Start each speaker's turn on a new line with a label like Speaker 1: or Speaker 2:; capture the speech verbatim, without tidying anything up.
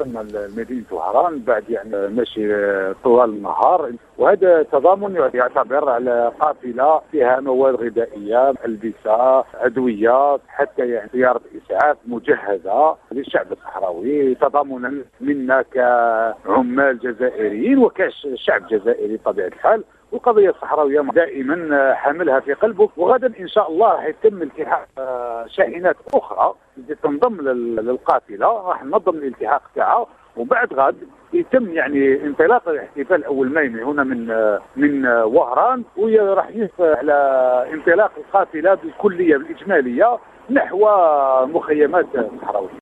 Speaker 1: وصلنا لمدينة وهران بعد يعني ماشي طوال النهار، وهذا تضامن يعتبر على قافلة فيها مواد غذائية، ألبسة، أدوية، حتى يعني سيارة إسعاف مجهزة للشعب الصحراوي، تضامنا منا كعمال جزائريين وكشعب جزائري بطبيعة الحال. والقضية الصحراوية دائما حاملها في قلبه، وغدا إن شاء الله حيتم التحاق شاحنات أخرى تنضم للقافلة، راح ننظم الالتحاق تاعها، وبعد غد يتم يعني انطلاق الاحتفال الاول ماي من هنا من من وهران، وراح يسفر على انطلاق القافله بالكليه بالاجماليه نحو مخيمات الصحراويه.